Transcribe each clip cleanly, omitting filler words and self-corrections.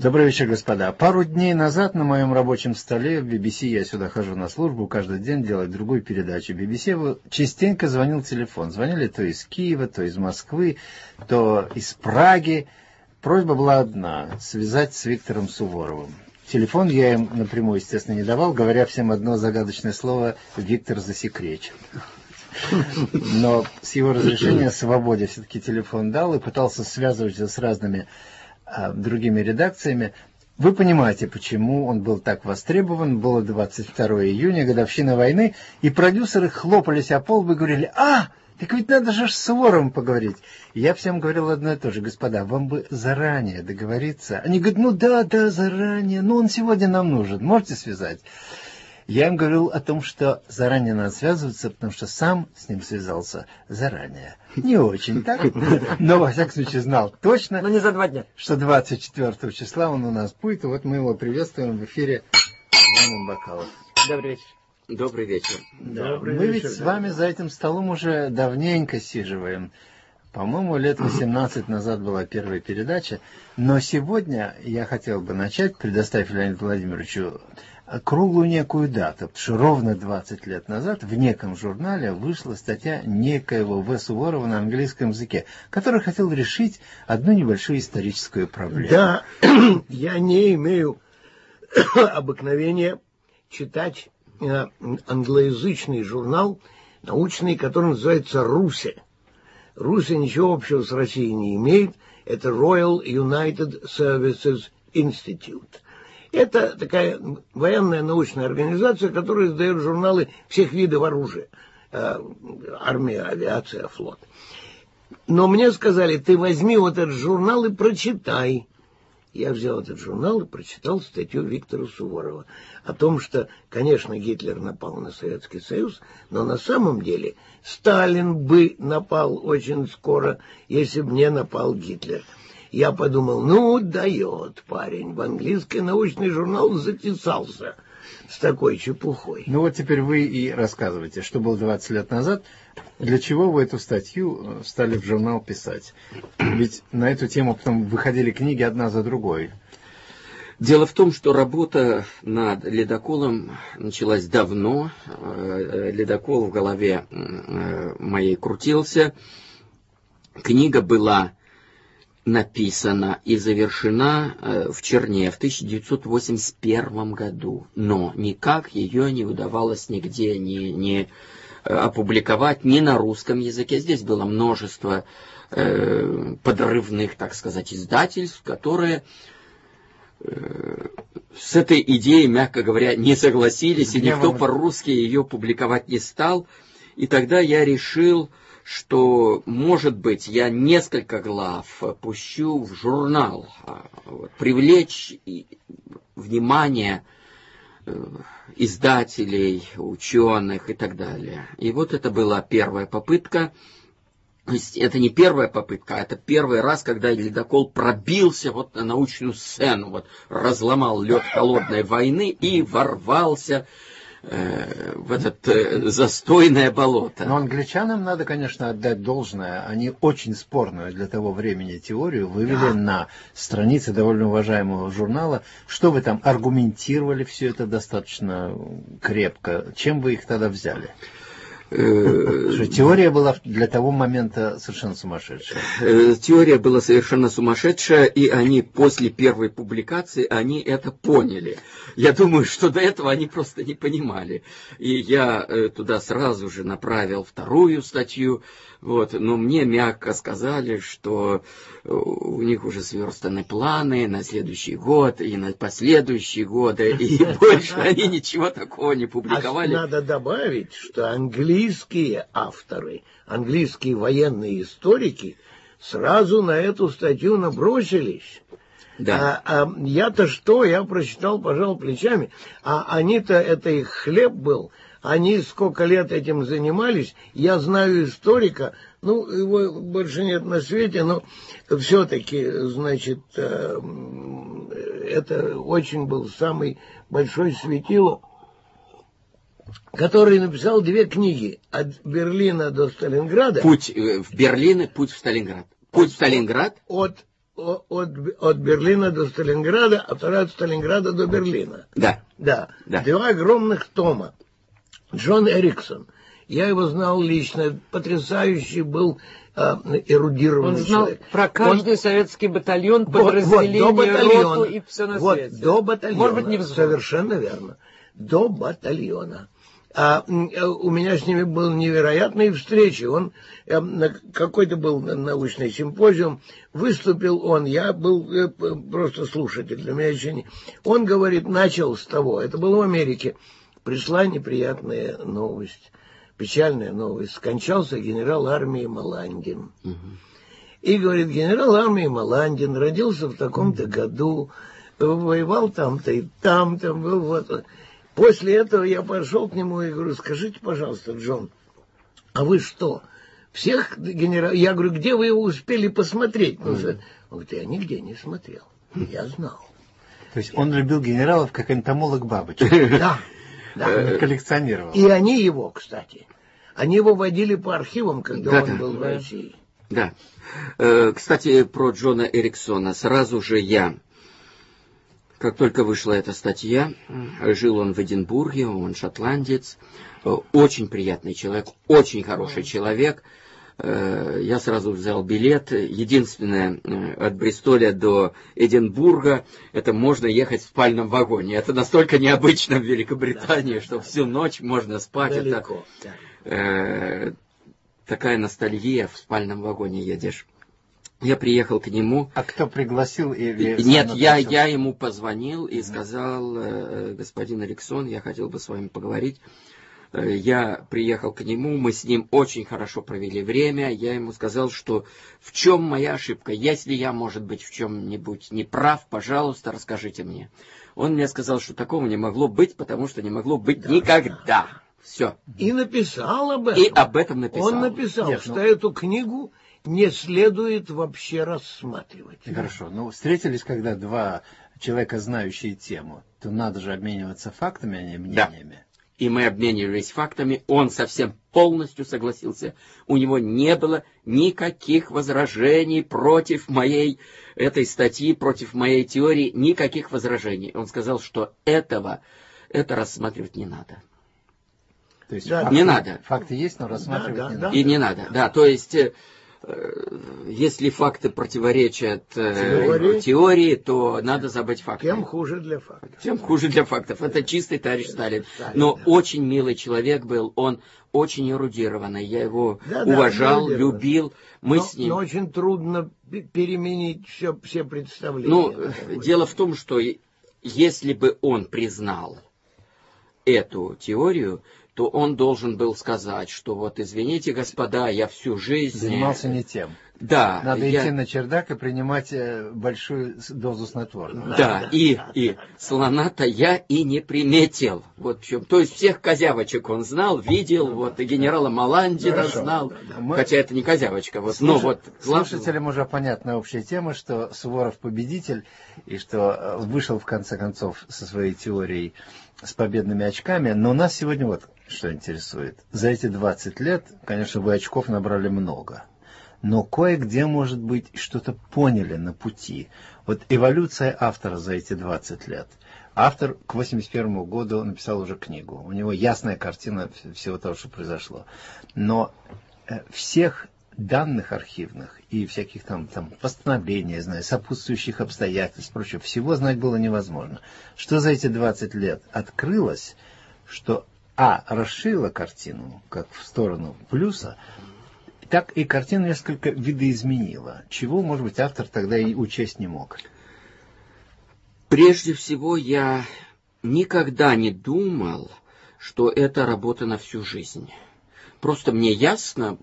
Добрый вечер, господа. Пару дней назад на моем рабочем столе в BBC, я сюда хожу на службу, каждый день делать другую передачу. BBC частенько звонил телефон. Звонили то из Киева, то из Москвы, то из Праги. Просьба была одна — связать с Виктором Суворовым. Телефон я им напрямую, естественно, не давал, говоря всем одно загадочное слово: «Виктор засекречен». Но с его разрешения Свободе все-таки телефон дал и пытался связываться с разными другими редакциями. Вы понимаете, почему он был так востребован. Было 22 июня, годовщина войны, и продюсеры хлопались о пол и говорили: так ведь надо же с Суворовым поговорить. И я всем говорил одно и то же: господа, вам бы заранее договориться. Они говорят: да, заранее, он сегодня нам нужен, можете связать? Я им говорил о том, что заранее надо связываться, потому что сам с ним связался заранее. Не очень так, но во всяком случае знал точно, но не за 2 дня, что 24 числа он у нас будет, и вот мы его приветствуем в эфире Иваном Бакалов. Добрый вечер. Добрый вечер. Да, мы ведь с вами за этим столом уже давненько сиживаем. По-моему, лет 18 назад была первая передача, но сегодня я хотел бы начать, предоставив Леониду Владимировичу круглую некую дату, потому что ровно 20 лет назад в неком журнале вышла статья некоего В. Суворова на английском языке, который хотел решить одну небольшую историческую проблему. Да, я не имею обыкновения читать англоязычный журнал научный, который называется «Руся». «Руся» ничего общего с Россией не имеет. Это Royal United Services Institute. Это такая военная научная организация, которая издает журналы всех видов оружия. Армия, авиация, флот. Но мне сказали: ты возьми вот этот журнал и прочитай. Я взял этот журнал и прочитал статью Виктора Суворова о том, что, конечно, Гитлер напал на Советский Союз, но на самом деле Сталин бы напал очень скоро, если бы не напал Гитлер. Я подумал: дает парень, в английский научный журнал затесался с такой чепухой. Вот теперь вы и рассказывайте, что было 20 лет назад, для чего вы эту статью стали в журнал писать. Ведь на эту тему потом выходили книги одна за другой. Дело в том, что работа над ледоколом началась давно. Ледокол в голове моей крутился. Книга была написана и завершена в Черне в 1981 году, но никак ее не удавалось нигде не опубликовать, ни на русском языке. Здесь было множество подрывных, так сказать, издательств, которые с этой идеей, мягко говоря, не согласились, и никто по-русски ее публиковать не стал. И тогда я решил, что, может быть, я несколько глав пущу в журнал, привлечь внимание издателей, ученых и так далее. И вот это была первая попытка. То есть это не первая попытка, а это первый раз, когда ледокол пробился на научную сцену, разломал лед холодной войны и ворвался в это застойное болото. Но англичанам надо, конечно, отдать должное. Они очень спорную для того времени теорию вывели на странице довольно уважаемого журнала. Что вы там аргументировали все это достаточно крепко? Чем вы их тогда взяли? Теория была для того момента совершенно сумасшедшая. Теория была совершенно сумасшедшая, и они после первой публикации, они это поняли. Я думаю, что до этого они просто не понимали. И я туда сразу же направил вторую статью, но мне мягко сказали, что у них уже сверстаны планы на следующий год и на последующие годы, и больше они ничего такого не публиковали. Надо добавить, что английские авторы, английские военные историки сразу на эту статью набросились. Да. Я-то что? Я прочитал, пожал плечами. А они-то, это их хлеб был. Они сколько лет этим занимались. Я знаю историка, его больше нет на свете, но все-таки, значит, это очень был самый большой светило, который написал 2 книги: от Берлина до Сталинграда. Путь в Берлин и путь в Сталинград. Путь в Сталинград. От от Берлина до Сталинграда, а вторая от Сталинграда до Берлина. Да. Да. 2 огромных тома. Джон Эриксон. Я его знал лично. Потрясающий был эрудированный Он знал человек. про каждый советский батальон, подразделение, роту и все на свете. До батальона. Может быть, не взвод. Совершенно верно. До батальона. У меня с ними были невероятные встречи. Он какой-то был научный симпозиум, выступил он, я был просто слушатель, для меня еще не... Он говорит, начал с того, это было в Америке, пришла неприятная новость, печальная новость, скончался генерал армии Маландин. И говорит, генерал армии Маландин родился в таком-то году, воевал там-то и там-то, был вот... После этого я пошел к нему и говорю, скажите, пожалуйста, Джон, а вы что, всех генералов... Я говорю, где вы его успели посмотреть? Он говорит, я нигде не смотрел, я знал. То есть он любил генералов, как энтомолог бабочек. Да. Он коллекционировал. И они его, кстати, они его водили по архивам, когда он был в России. Да. Кстати, про Джона Эриксона. Сразу же я... Как только вышла эта статья, жил он в Эдинбурге, он шотландец, очень приятный человек, очень хороший человек. Я сразу взял билет. Единственное, от Бристоля до Эдинбурга, это можно ехать в спальном вагоне. Это настолько необычно в Великобритании, что всю ночь можно спать. Далеко. Это такая ностальгия, в спальном вагоне едешь. Я приехал к нему. А кто пригласил? Нет, я ему позвонил и сказал, господин Эриксон, я хотел бы с вами поговорить. Я приехал к нему, мы с ним очень хорошо провели время. Я ему сказал, что в чем моя ошибка. Если я, может быть, в чем-нибудь не прав, пожалуйста, расскажите мне. Он мне сказал, что такого не могло быть, потому что не могло быть никогда. Все. И написал об этом. И об этом написал. Он написал, что эту книгу не следует вообще рассматривать. Хорошо. Ну, встретились, когда 2 человека, знающие тему, то надо же обмениваться фактами, а не мнениями. Да. И мы обменивались фактами. Он совсем полностью согласился. У него не было никаких возражений против моей этой статьи, против моей теории. Никаких возражений. Он сказал, что это рассматривать не надо. То есть не надо. Факты есть, но рассматривать не надо. И не надо, да. То есть... Если факты противоречат теории, то надо забыть факты. Тем хуже для фактов. Тем хуже для фактов. Это чистый товарищ Сталин. Но очень милый человек был, он очень эрудированный. Я его уважал, любил. Мы с ним... Но очень трудно переменить все представления. Дело в том, что если бы он признал эту теорию, то он должен был сказать, что вот, извините, господа, я всю жизнь... Занимался не тем. Да. Надо идти на чердак и принимать большую дозу снотворного. Да, и слона-то я и не приметил. Вот в чем. То есть всех козявочек он знал, видел, вот, и генерала Маландина знал. Хотя это не козявочка. Вот, слушателям уже понятна общая тема, что Суворов победитель, и что вышел, в конце концов, со своей теорией с победными очками. Но нас сегодня вот что интересует. За эти 20 лет, конечно, вы очков набрали много. Но кое-где, может быть, что-то поняли на пути. Вот эволюция автора за эти 20 лет. Автор к 1981 году написал уже книгу. У него ясная картина всего того, что произошло. Но всех данных архивных и всяких там постановлений, сопутствующих обстоятельств, прочего, всего знать было невозможно. Что за эти 20 лет открылось, что расширило картину, как в сторону плюса, так и картину несколько видоизменила. Чего, может быть, автор тогда и учесть не мог? Прежде всего, я никогда не думал, что это работа на всю жизнь. Просто мне ясно,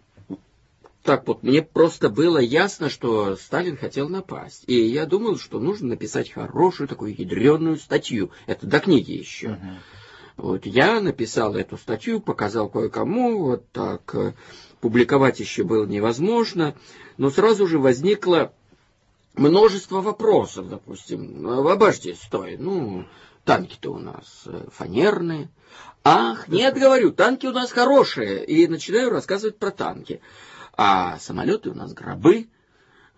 мне просто было ясно, что Сталин хотел напасть. И я думал, что нужно написать хорошую такую ядреную статью. Это до книги еще. Вот я написал эту статью, показал кое-кому, вот так. Публиковать еще было невозможно, но сразу же возникло множество вопросов, допустим. Обожди, стой, танки-то у нас фанерные. Ах, нет, говорю, танки у нас хорошие. И начинаю рассказывать про танки. А самолеты у нас гробы.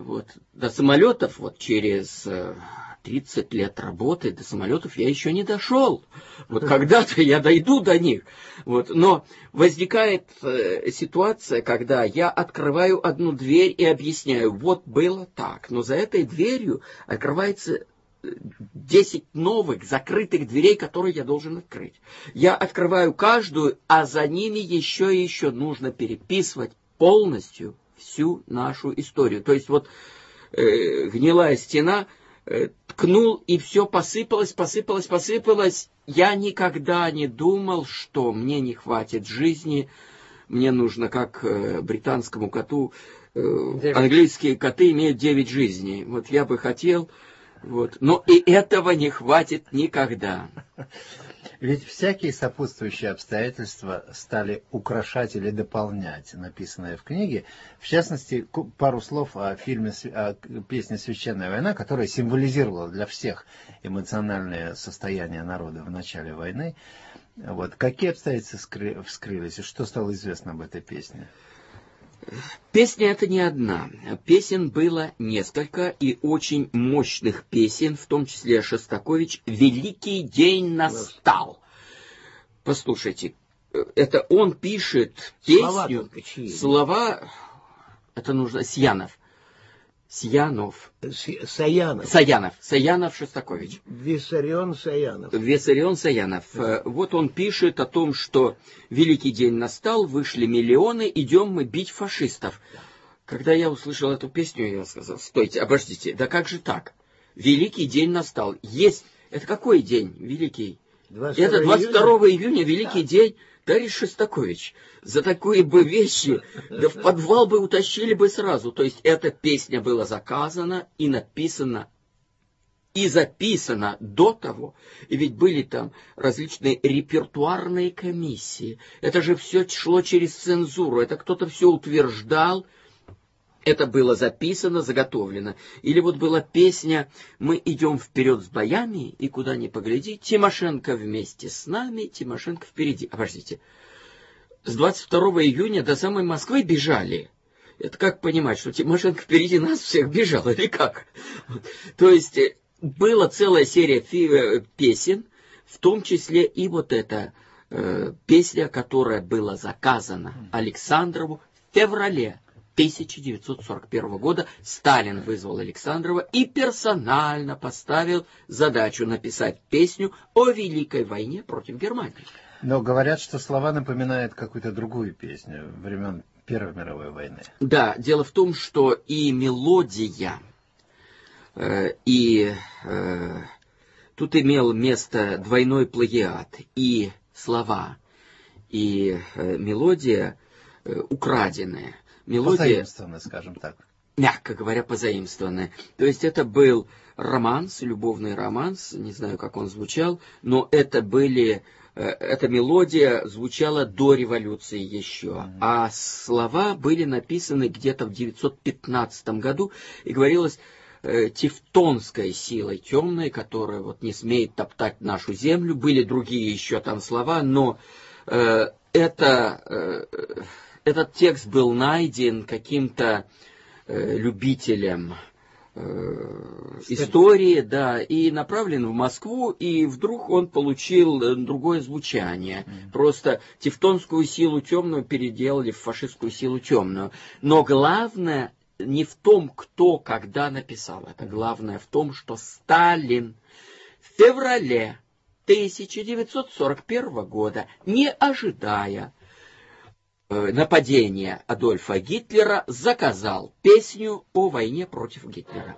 Вот. До самолетов вот через 30 лет работы, до самолетов я еще не дошел. Вот когда-то я дойду до них. Вот. Но возникает ситуация, когда я открываю одну дверь и объясняю, вот было так. Но за этой дверью открывается 10 новых закрытых дверей, которые я должен открыть. Я открываю каждую, а за ними еще и еще нужно переписывать полностью всю нашу историю. То есть вот гнилая стена, ткнул, и все посыпалось. Я никогда не думал, что мне не хватит жизни. Мне нужно, как британскому коту, английские коты имеют 9 жизней. Вот я бы хотел, вот, но и этого не хватит никогда. Ведь всякие сопутствующие обстоятельства стали украшать или дополнять написанное в книге. В частности, пару слов о фильме, о песне «Священная война», которая символизировала для всех эмоциональное состояние народа в начале войны. Вот. Какие обстоятельства вскрылись и что стало известно об этой песне? Песня эта не одна. Песен было несколько, и очень мощных песен, в том числе Шостакович, «Великий день настал». Послушайте, это он пишет песню, слова, это нужно, Саянов, Шостакович. Виссарион Саянов. Вот он пишет о том, что великий день настал, вышли миллионы, идем мы бить фашистов. Когда я услышал эту песню, я сказал, стойте, обождите, да как же так? Великий день настал. Есть, это какой день великий? Это 22 июня, великий день. Товарищ Шостакович, за такие бы вещи, да в подвал бы утащили бы сразу. То есть эта песня была заказана и написана, и записана до того. И ведь были там различные репертуарные комиссии. Это же все шло через цензуру. Это кто-то все утверждал. Это было записано, заготовлено. Или вот была песня «Мы идем вперед с боями, и куда ни погляди, Тимошенко вместе с нами, Тимошенко впереди». Подождите, с 22 июня до самой Москвы бежали. Это как понимать, что Тимошенко впереди нас всех бежал, или как? То есть была целая серия песен, в том числе и вот эта песня, которая была заказана Александрову в феврале 1941 года. Сталин вызвал Александрова и персонально поставил задачу написать песню о Великой войне против Германии. Но говорят, что слова напоминают какую-то другую песню времен Первой мировой войны. Да, дело в том, что и мелодия, тут имел место двойной плагиат, и слова, и мелодия украденная. Позаимствованная, скажем так. Мягко говоря, позаимствованная. То есть это был романс, любовный романс, не знаю, как он звучал, но эта мелодия звучала до революции еще, а слова были написаны где-то в 1915 году, и говорилось тевтонской силой темной, которая вот не смеет топтать нашу землю. Были другие еще там слова, но этот текст был найден каким-то любителем истории, да, и направлен в Москву, и вдруг он получил другое звучание. Просто тевтонскую силу темную переделали в фашистскую силу темную. Но главное не в том, кто когда написал это. Главное в том, что Сталин в феврале 1941 года, не ожидая нападения Адольфа Гитлера, заказал песню о войне против Гитлера.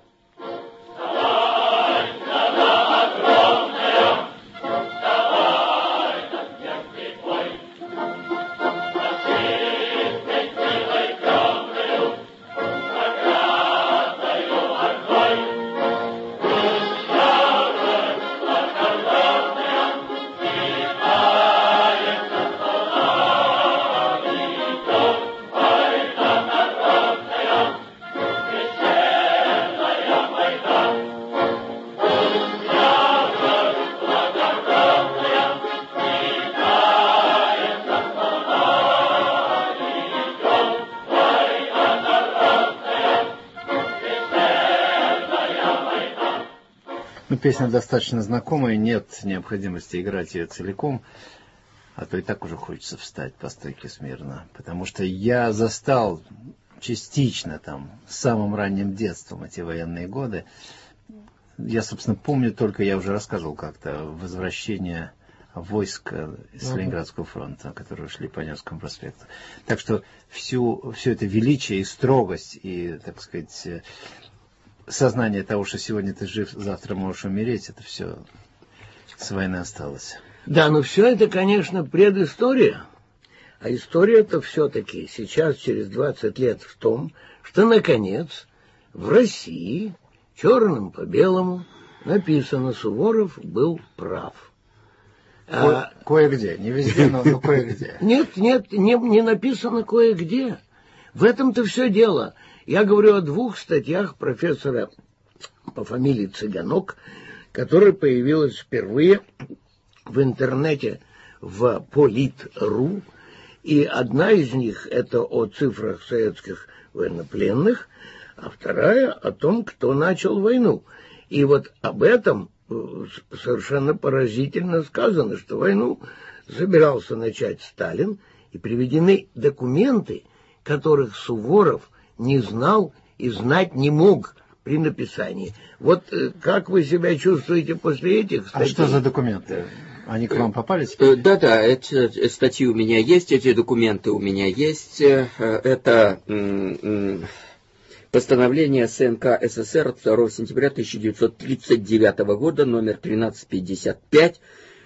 Ну, песня достаточно знакомая, нет необходимости играть ее целиком, а то и так уже хочется встать по стойке смирно, потому что я застал частично там, с самым ранним детством эти военные годы. Я, собственно, помню только, я уже рассказывал как-то, возвращение войск с Ленинградского фронта, которые шли по Невскому проспекту. Так что все это величие и строгость, и, так сказать, сознание того, что сегодня ты жив, завтра можешь умереть, это все с войны осталось. Да, но все это, конечно, предыстория. А история-то все-таки сейчас, через 20 лет, в том, что, наконец, в России черным по белому написано: Суворов был прав. Кое-где, не везде, но кое-где. Нет, не написано кое-где. В этом-то все дело. Я говорю о 2 статьях профессора по фамилии Цыганок, которая появилась впервые в интернете в Полит.ру. И одна из них — это о цифрах советских военнопленных, а вторая — о том, кто начал войну. И вот об этом совершенно поразительно сказано, что войну собирался начать Сталин, и приведены документы, которых Суворов не знал и знать не мог при написании. Вот как вы себя чувствуете после этих статей? А что за документы? Они к вам попали? Да, эти статьи у меня есть, эти документы у меня есть. Это постановление СНК СССР от 2 сентября 1939 года, номер 1355,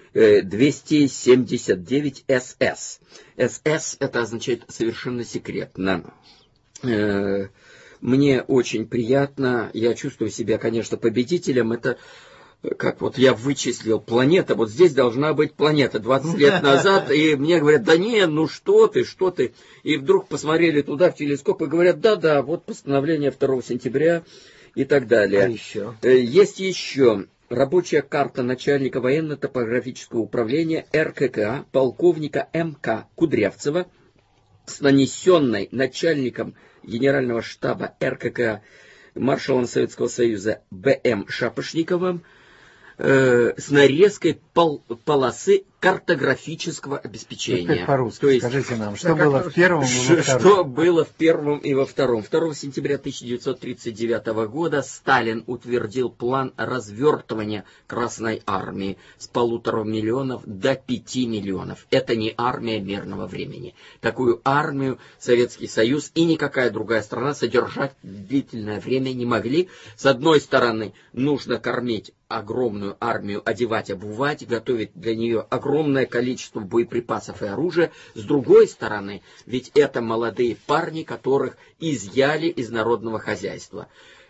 279 СС. СС это означает совершенно секретно. Мне очень приятно, я чувствую себя, конечно, победителем. Это как вот я вычислил планета, вот здесь должна быть планета 20 лет назад, и мне говорят: да не, ну что ты, и вдруг посмотрели туда в телескоп и говорят: да, вот постановление 2 сентября и так далее. А еще? Есть еще рабочая карта начальника военно-топографического управления РККА полковника МК Кудрявцева с нанесенной начальником генерального штаба РККА маршалом Советского Союза Б.М. Шапошниковым с нарезкой полосы картографического обеспечения. Теперь по-русски. То есть, скажите нам, что было в первом и во втором? Что было в первом и во втором? 2 сентября 1939 года Сталин утвердил план развертывания Красной Армии с 1,5 миллионов до 5 миллионов. Это не армия мирного времени. Такую армию Советский Союз и никакая другая страна содержать длительное время не могли. С одной стороны, нужно кормить огромную армию, одевать, обувать, готовить для нее огромное количество боеприпасов и оружия. С другой стороны, ведь это молодые парни, которых изъяли из народного хозяйства.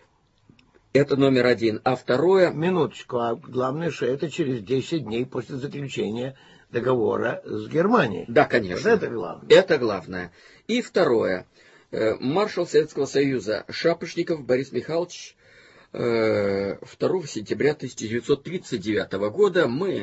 Это номер один. А второе... Минуточку, а главное, что это через 10 дней после заключения договора с Германией. Да, конечно. Вот это главное. Это главное. И второе. Маршал Советского Союза Шапошников Борис Михайлович 2 сентября 1939 года мы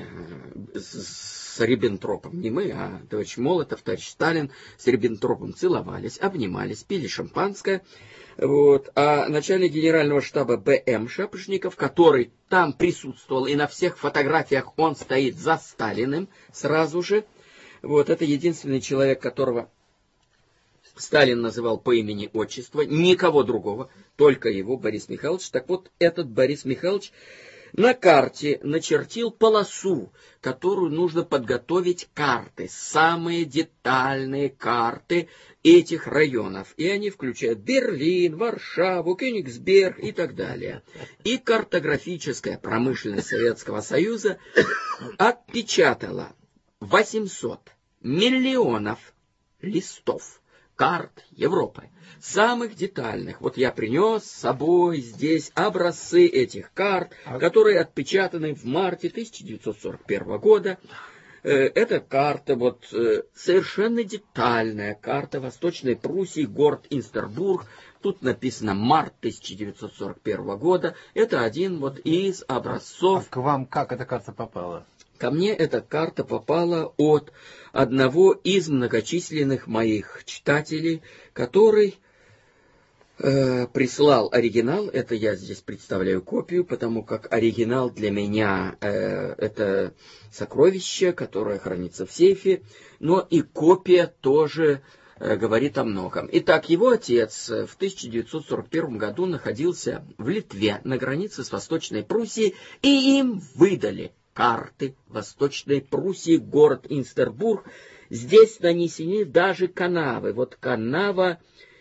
с Риббентропом, не мы, а товарищ Молотов, товарищ Сталин с Риббентропом целовались, обнимались, пили шампанское. Вот. А начальник генерального штаба Б.М. Шапошников, который там присутствовал, и на всех фотографиях он стоит за Сталиным сразу же. Вот. Это единственный человек, которого Сталин называл по имени-отчеству, никого другого, только его, Борис Михайлович. Так вот, этот Борис Михайлович на карте начертил полосу, которую нужно подготовить карты, самые детальные карты этих районов. И они включают Берлин, Варшаву, Кёнигсберг и так далее. И картографическая промышленность Советского Союза отпечатала 800 миллионов листов карт Европы, самых детальных. Вот я принес с собой здесь образцы этих карт, которые отпечатаны в марте 1941 года. Эта карта, вот совершенно детальная карта Восточной Пруссии, город Инстербург. Тут написано март 1941 года. Это один вот из образцов. А к вам как эта карта попала? Ко мне эта карта попала от одного из многочисленных моих читателей, который прислал оригинал. Это я здесь представляю копию, потому как оригинал для меня это сокровище, которое хранится в сейфе, но и копия тоже говорит о многом. Итак, его отец в 1941 году находился в Литве на границе с Восточной Пруссией, и им выдали карты Восточной Пруссии, город Инстербург. Здесь нанесены даже канавы. Вот канава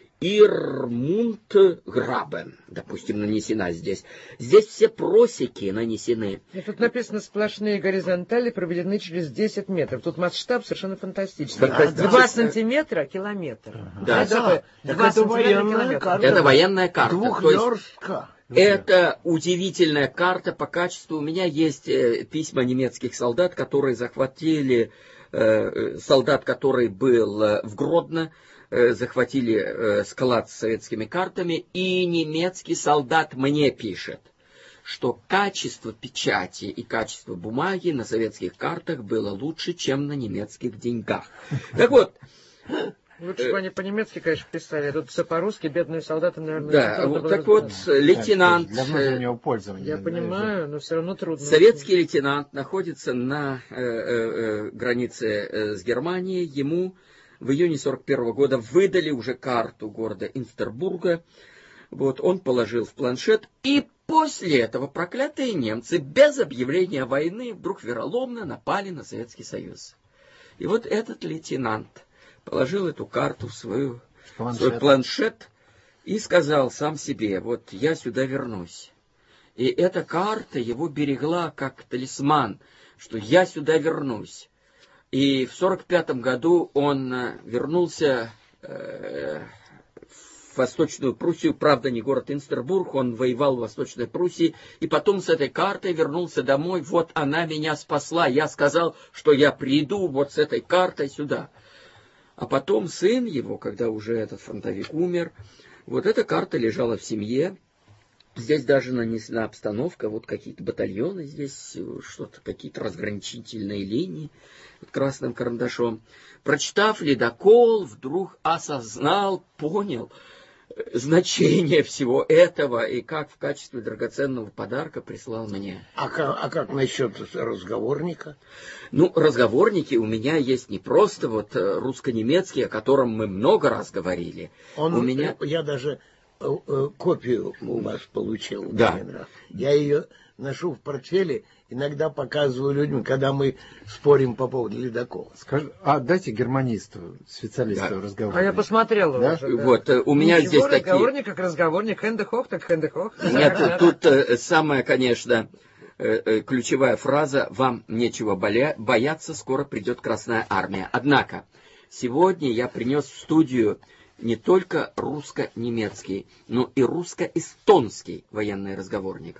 Ирмундграбен, допустим, нанесена здесь. Здесь все просеки нанесены. И тут написано: сплошные горизонтали проведены через 10 метров. Тут масштаб совершенно фантастический. 2 сантиметра километр. Да. Это 2 сантиметра километр. Это военная карта. Двухверстка. Это удивительная карта по качеству. У меня есть письма немецких солдат, которые захватили, солдат, который был в Гродно, захватили склад с советскими картами, и немецкий солдат мне пишет, что качество печати и качество бумаги на советских картах было лучше, чем на немецких деньгах. Так вот. Лучше бы они по-немецки, конечно, писали, а тут все по-русски, бедные солдаты, наверное. Да, вот так вот, лейтенант... Для внутреннего пользования. Я понимаю, но все равно трудно. Советский лейтенант находится на границе с Германией. Ему в июне 1941 года выдали уже карту города Инстербурга. Вот, он положил в планшет, и после этого проклятые немцы без объявления войны вдруг вероломно напали на Советский Союз. И вот этот лейтенант положил эту карту в свой планшет и сказал сам себе: вот я сюда вернусь. И эта карта его берегла как талисман, что я сюда вернусь. И в 1945 году он вернулся в Восточную Пруссию, правда, не город Инстербург, он воевал в Восточной Пруссии, и потом с этой картой вернулся домой. Вот она меня спасла. Я сказал, что я приду вот с этой картой сюда. А потом сын его, когда уже этот фронтовик умер, вот эта карта лежала в семье. Здесь даже нанесена обстановка, вот какие-то батальоны здесь, что-то, какие-то разграничительные линии красным карандашом. Прочитав «Ледокол», вдруг осознал, понял значение всего этого, и как в качестве драгоценного подарка прислал мне. А как насчет разговорника? Ну, разговорники у меня есть не просто вот русско-немецкий, о котором мы много раз говорили. Я даже копию у вас получил. Да. Я ее ношу в портфеле, иногда показываю людям, когда мы спорим по поводу ледокола. Дайте германисту, специалисту разговор. А я посмотрел уже. Да. Вот, у меня ничего, здесь разговорник как разговорник, хендехох так хендехох. Нет, тут самая, конечно, ключевая фраза: вам нечего бояться, скоро придет Красная Армия. Однако, сегодня я принес в студию не только русско-немецкий, но и русско-эстонский военный разговорник.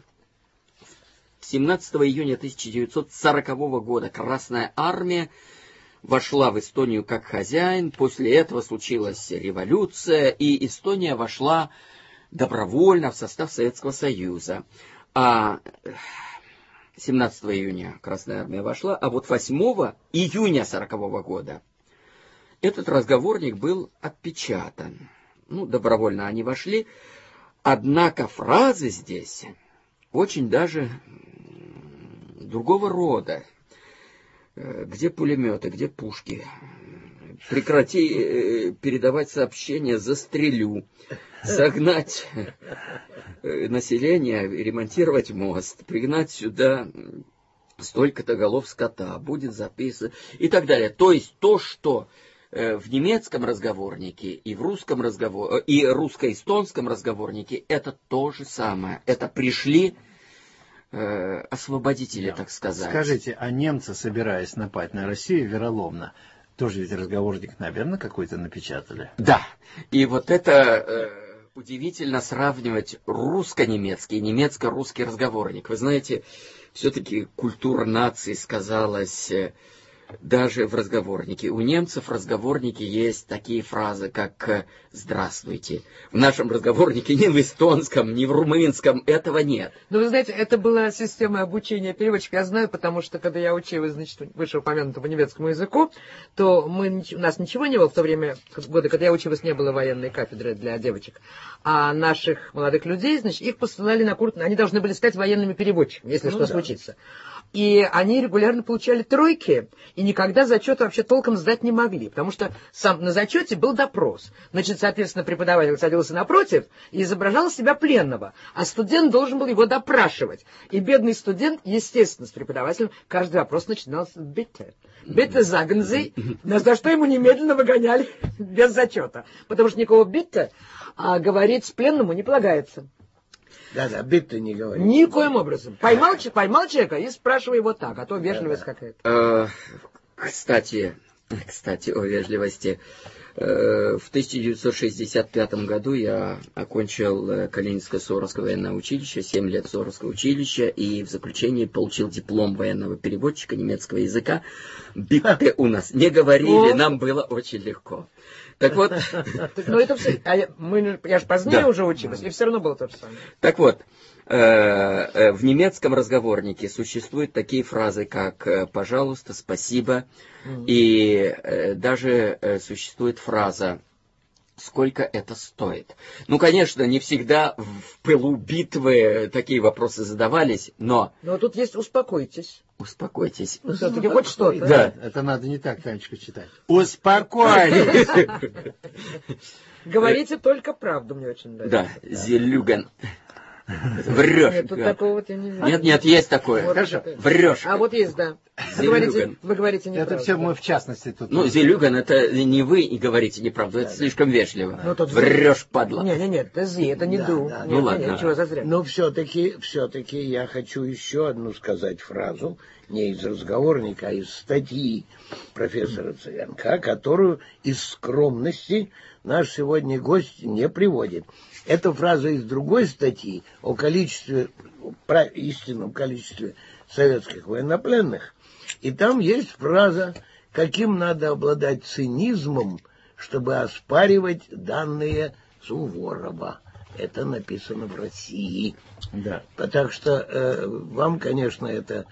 17 июня 1940 года Красная Армия вошла в Эстонию как хозяин. После этого случилась революция, и Эстония вошла добровольно в состав Советского Союза. А 17 июня Красная Армия вошла, а вот 8 июня 1940 года этот разговорник был отпечатан. Ну, добровольно они вошли. Однако фразы здесь очень даже другого рода. Где пулеметы, где пушки? Прекрати передавать сообщения, застрелю. Загнать население, ремонтировать мост, пригнать сюда столько-то голов скота, будет записано и так далее. То есть то, что в немецком разговорнике и в русском и русско-эстонском разговорнике, это то же самое. Это пришли освободители, так сказать. Скажите, а немцы, собираясь напасть на Россию вероломно, тоже ведь разговорник, наверное, какой-то напечатали? Да. И вот это удивительно сравнивать русско-немецкий и немецко-русский разговорник. Вы знаете, все-таки культура нации сказалась даже в разговорнике. У немцев в разговорнике есть такие фразы, как «здравствуйте». В нашем разговорнике ни в эстонском, ни в румынском этого нет. Ну, вы знаете, это была система обучения переводчика. Я знаю, потому что, когда я училась, значит, вышеупомянутому немецкому языку, то у нас ничего не было в то время, годы, когда я училась, не было военной кафедры для девочек. А наших молодых людей, значит, их посылали на курс, они должны были стать военными переводчиками, если что случится. И они регулярно получали тройки, и никогда зачет вообще толком сдать не могли, потому что сам на зачете был допрос. Значит, соответственно, преподаватель садился напротив и изображал себя пленного, а студент должен был его допрашивать. И бедный студент, естественно, с преподавателем, каждый вопрос начинался «bitte». «Bitte sagen Sie», за что ему немедленно выгоняли без зачета, потому что никакого «bitte» говорить пленному не полагается. Да, биtte не говори. Никоим образом. Поймал человека и спрашивай его так, а то вежливость какая-то. Кстати, о вежливости. В 1965 году я окончил Калининское Суворовское военное училище, 7 лет Суворовского училища, и в заключении получил диплом военного переводчика немецкого языка. Битте у нас не говорили, нам было очень легко. Так вот... Ну это все... Я же позднее уже училась, и все равно было то же самое. Так вот, в немецком разговорнике существуют такие фразы, как «пожалуйста», «спасибо», и даже существует фраза «сколько это стоит?». Ну, конечно, не всегда в пылу битвы такие вопросы задавались, но... Но тут есть «успокойтесь». Успокойтесь. Все-таки хоть что-то. Да, это надо не так, Танечка, читать. Успокойтесь. Говорите только правду, мне очень нравится. Да, «зелюган». Врешь. Нет, тут такого я не вижу. Нет, есть такое. Хорошо. Врешь. А вот есть, да. Вы говорите неправду. Это все мы в частности тут. Ну, «зелюган» это не вы и говорите неправду, это слишком вежливо. Врешь, падла. Нет, это «зи», это не «ду». Ну ладно. Ничего зазря. Но все-таки я хочу еще одну сказать фразу, не из разговорника, а из статьи профессора Цыганка, которую из скромности наш сегодня гость не приводит. Эта фраза из другой статьи о количестве, истинном количестве советских военнопленных. И там есть фраза, каким надо обладать цинизмом, чтобы оспаривать данные Суворова. Это написано в России. Да. Так что вам, конечно, это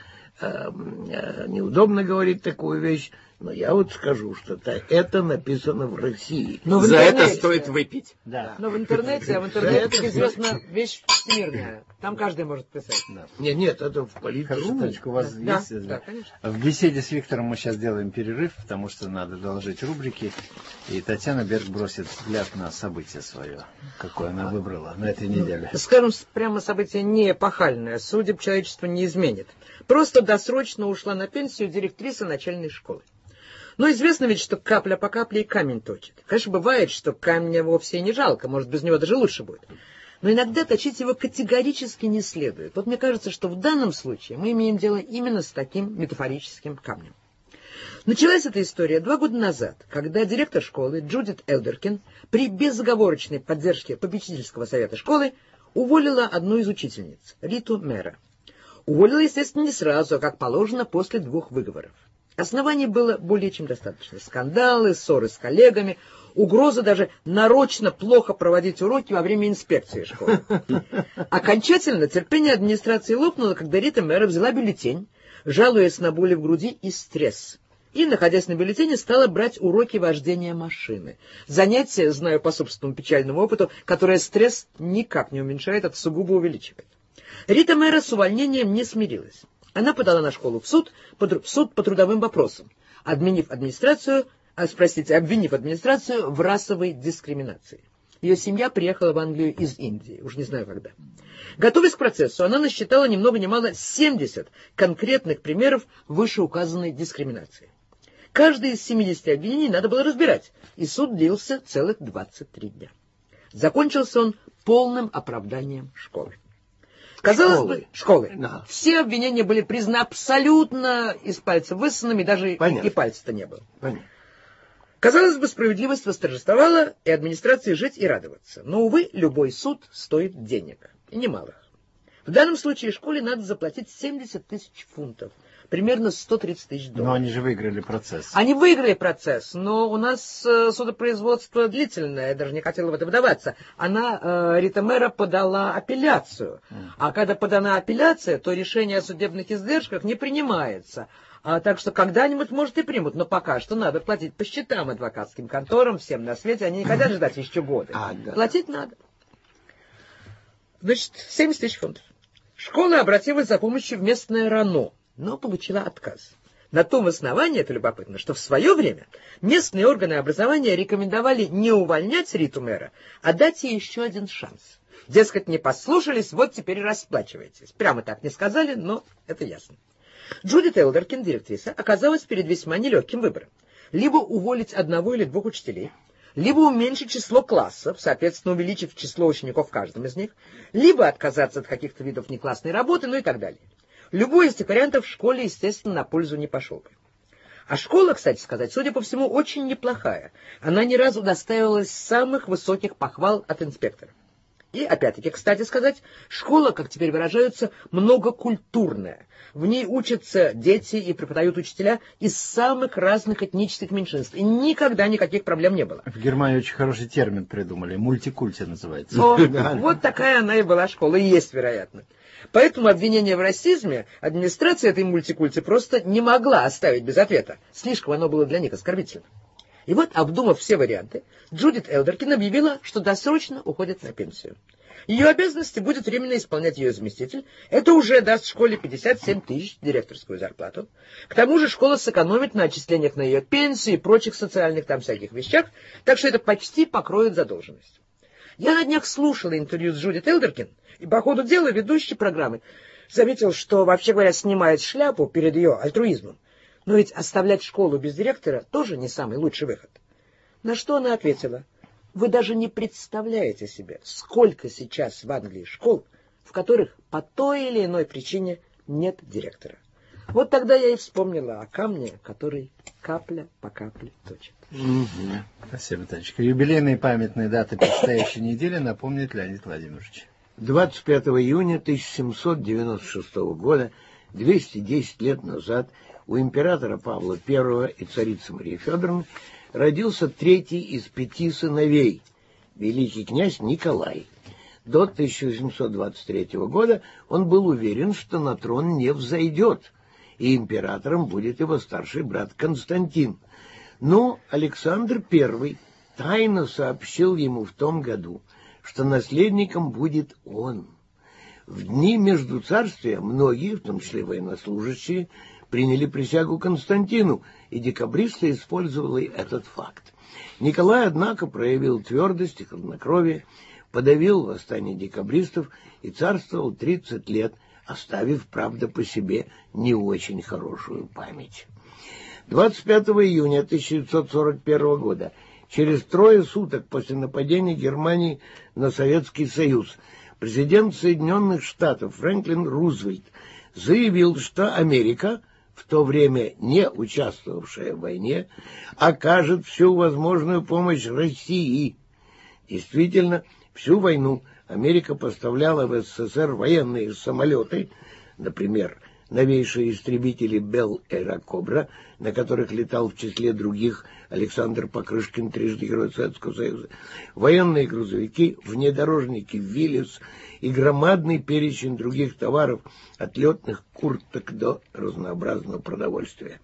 неудобно говорить такую вещь, но я вот скажу, что это написано в России. За это стоит выпить. Да. Но в интернете, как известно, вещь всемирная. Там каждый может писать. Да. Нет, это в политике. Танечка, у вас есть... Да, конечно. В беседе с Виктором мы сейчас делаем перерыв, потому что надо доложить рубрики. И Татьяна Берг бросит взгляд на событие свое, какое она выбрала на этой неделе. Скажем, прямо событие не эпохальное, судеб человечества не изменит. Просто досрочно ушла на пенсию директриса начальной школы. Но известно ведь, что капля по капле и камень точит. Конечно, бывает, что камня вовсе не жалко, может, без него даже лучше будет. Но иногда точить его категорически не следует. Вот мне кажется, что в данном случае мы имеем дело именно с таким метафорическим камнем. Началась эта история 2 года назад, когда директор школы Джудит Элдеркин при безоговорочной поддержке попечительского совета школы уволила одну из учительниц, Риту Мэра. Уволила, естественно, не сразу, а как положено, после 2 выговоров. Оснований было более чем достаточно. Скандалы, ссоры с коллегами, угроза даже нарочно плохо проводить уроки во время инспекции школы. Окончательно терпение администрации лопнуло, когда Рита Мэра взяла бюллетень, жалуясь на боли в груди и стресс. И, находясь на бюллетене, стала брать уроки вождения машины. Занятие, знаю по собственному печальному опыту, которое стресс никак не уменьшает, а сугубо увеличивает. Рита Мэра с увольнением не смирилась. Она подала на школу в суд по трудовым вопросам, обвинив администрацию в расовой дискриминации. Ее семья приехала в Англию из Индии, уж не знаю когда. Готовясь к процессу, она насчитала ни много ни мало 70 конкретных примеров вышеуказанной дискриминации. Каждый из 70 обвинений надо было разбирать, и суд длился целых 23 дня. Закончился он полным оправданием школы. Казалось бы, школы. Да. Все обвинения были признаны абсолютно из пальца высосанными, даже и пальца-то не было. Понятно. Казалось бы, справедливость восторжествовала, и администрации жить и радоваться. Но, увы, любой суд стоит денег, и немалых. В данном случае школе надо заплатить 70 тысяч фунтов. Примерно 130 тысяч долларов. Но они же выиграли процесс. Они выиграли процесс, но у нас судопроизводство длительное, я даже не хотела в это вдаваться. Рита Мэра подала апелляцию. А когда подана апелляция, то решение о судебных издержках не принимается. Так что когда-нибудь, может, и примут, но пока что надо платить по счетам адвокатским конторам, всем на свете, они не хотят ждать еще годы. Платить надо. Значит, 70 тысяч фунтов. Школа обратилась за помощью в местное РАНО, но получила отказ. На том основании, это любопытно, что в свое время местные органы образования рекомендовали не увольнять Риту Мэра, а дать ей еще один шанс. Дескать, не послушались, вот теперь и расплачивайтесь. Прямо так не сказали, но это ясно. Джудит Элдеркин, директриса, оказалась перед весьма нелегким выбором. Либо уволить одного или двух учителей, либо уменьшить число классов, соответственно, увеличив число учеников в каждом из них, либо отказаться от каких-то видов неклассной работы, ну и так далее. Любой из этих вариантов в школе, естественно, на пользу не пошел бы. А школа, кстати сказать, судя по всему, очень неплохая. Она ни разу удостоилась самых высоких похвал от инспектора. И, опять-таки, кстати сказать, школа, как теперь выражаются, многокультурная. В ней учатся дети и преподают учителя из самых разных этнических меньшинств. И никогда никаких проблем не было. В Германии очень хороший термин придумали. Мультикульти называется. Вот такая она и была школа, и есть, вероятно. Поэтому обвинение в расизме администрация этой мультикульти просто не могла оставить без ответа. Слишком оно было для них оскорбительно. И вот, обдумав все варианты, Джудит Элдеркин объявила, что досрочно уходит на пенсию. Ее обязанности будет временно исполнять ее заместитель. Это уже даст школе 57 тысяч директорскую зарплату. К тому же школа сэкономит на отчислениях на ее пенсию и прочих социальных там всяких вещах, так что это почти покроет задолженность. Я на днях слушала интервью с Джудит Элдеркин, и по ходу дела ведущий программы заметил, что, вообще говоря, снимает шляпу перед ее альтруизмом. Но ведь оставлять школу без директора тоже не самый лучший выход. На что она ответила: вы даже не представляете себе, сколько сейчас в Англии школ, в которых по той или иной причине нет директора. Вот тогда я и вспомнила о камне, который капля по капле точит. Спасибо, Танечка. Юбилейные памятные даты предстоящей недели напомнит Леонид Владимирович. 25 июня 1796 года, 210 лет назад, у императора Павла I и царицы Марии Федоровны родился третий из 5 сыновей, великий князь Николай. До 1823 года он был уверен, что на трон не взойдет, и императором будет его старший брат Константин. Но Александр I тайно сообщил ему в том году, что наследником будет он. В дни междуцарствия многие, в том числе военнослужащие, приняли присягу Константину, и декабристы использовали этот факт. Николай, однако, проявил твердость и хладнокровие, подавил восстание декабристов и царствовал 30 лет, оставив, правда, по себе не очень хорошую память. 25 июня 1941 года, через 3 суток после нападения Германии на Советский Союз, президент Соединенных Штатов Фрэнклин Рузвельт заявил, что Америка, в то время не участвовавшая в войне, окажет всю возможную помощь России. Действительно, всю войну Америка поставляла в СССР военные самолеты, например, новейшие истребители Белл и Кобра, на которых летал в числе других Александр Покрышкин, трижды Герой Советского Союза, военные грузовики, внедорожники Виллис и громадный перечень других товаров, от летных курток до разнообразного продовольствия.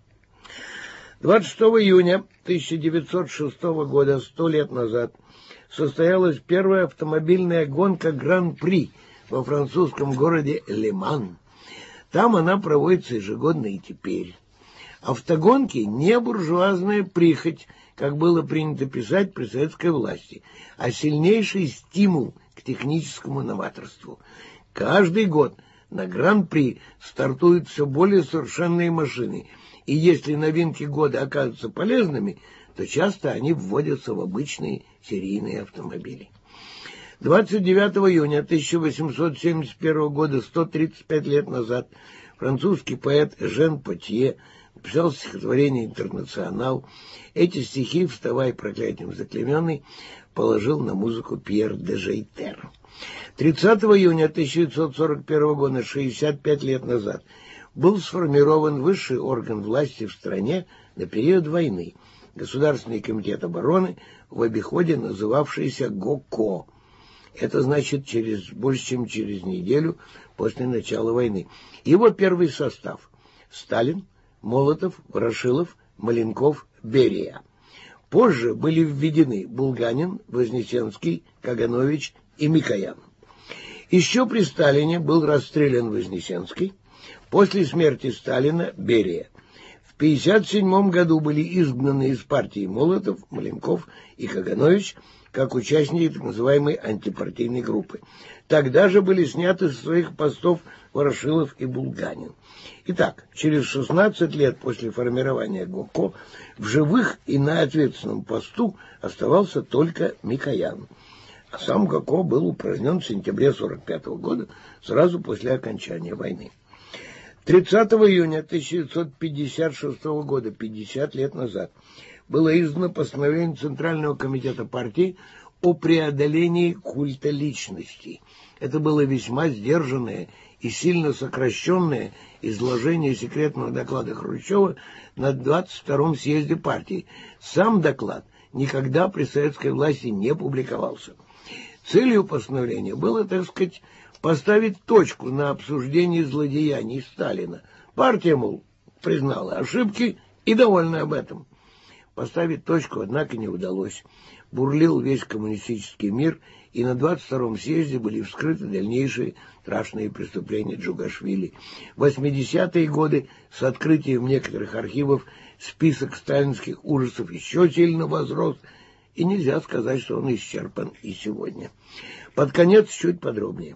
26 июня 1906 года, 100 лет назад, состоялась первая автомобильная гонка Гран-при во французском городе Ле-Ман. Там она проводится ежегодно и теперь. Автогонки не буржуазная прихоть, как было принято писать при советской власти, а сильнейший стимул к техническому новаторству. Каждый год на Гран-при стартуют все более совершенные машины, и если новинки года окажутся полезными, то часто они вводятся в обычные серийные автомобили. 29 июня 1871 года, 135 лет назад, французский поэт Жен Потье написал стихотворение «Интернационал». Эти стихи, вставай проклятием заклеменный, положил на музыку Пьер де Жейтер. 30 июня 1941 года, 65 лет назад, был сформирован высший орган власти в стране на период войны – Государственный комитет обороны, в обиходе называвшийся ГОКО. Это значит больше чем через неделю после начала войны. Его первый состав – Сталин, Молотов, Ворошилов, Маленков, Берия. Позже были введены Булганин, Вознесенский, Каганович и Микоян. Еще при Сталине был расстрелян Вознесенский, после смерти Сталина – Берия. В 1957 году были изгнаны из партии Молотов, Маленков и Каганович как участники так называемой антипартийной группы. Тогда же были сняты со своих постов Ворошилов и Булганин. Итак, через 16 лет после формирования ГОКО в живых и на ответственном посту оставался только Микоян. А сам ГОКО был упразднен в сентябре 1945 года, сразу после окончания войны. 30 июня 1956 года, 50 лет назад, было издано постановление Центрального комитета партии о преодолении культа личности. Это было весьма сдержанное и сильно сокращенное изложение секретного доклада Хрущева на 22-м съезде партии. Сам доклад никогда при советской власти не публиковался. Целью постановления было, так сказать, поставить точку на обсуждении злодеяний Сталина. Партия, мол, признала ошибки и довольна об этом. Поставить точку, однако, не удалось. Бурлил весь коммунистический мир, и на 22-м съезде были вскрыты дальнейшие страшные преступления Джугашвили. В 80-е годы с открытием некоторых архивов список сталинских ужасов еще сильно возрос, и нельзя сказать, что он исчерпан и сегодня. Под конец чуть подробнее.